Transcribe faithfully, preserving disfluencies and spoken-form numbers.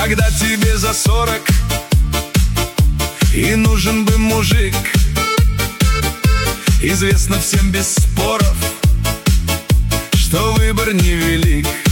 Когда тебе за сорок и нужен бы мужик, известно всем без споров, что выбор невелик.